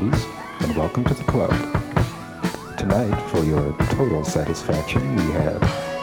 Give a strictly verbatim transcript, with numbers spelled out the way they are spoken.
ladies, and welcome to the club. Tonight, for your total satisfaction, we have